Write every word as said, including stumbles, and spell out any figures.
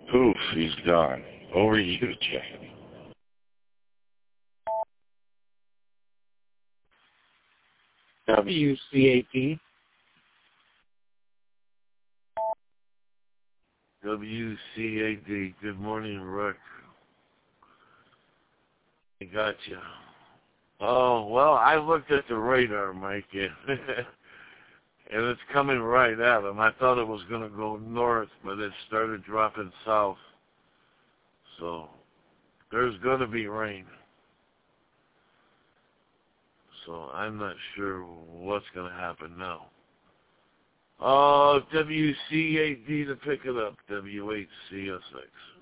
Poof, he's gone. Over to you, Chad. W C A T. W C A D. Good morning, Rick. I got you. Oh, well, I looked at the radar, Mike, and, and it's coming right at him. I thought it was going to go north, but it started dropping south. So there's going to be rain. So I'm not sure what's going to happen now. Oh, W C A D to pick it up. W H C S X.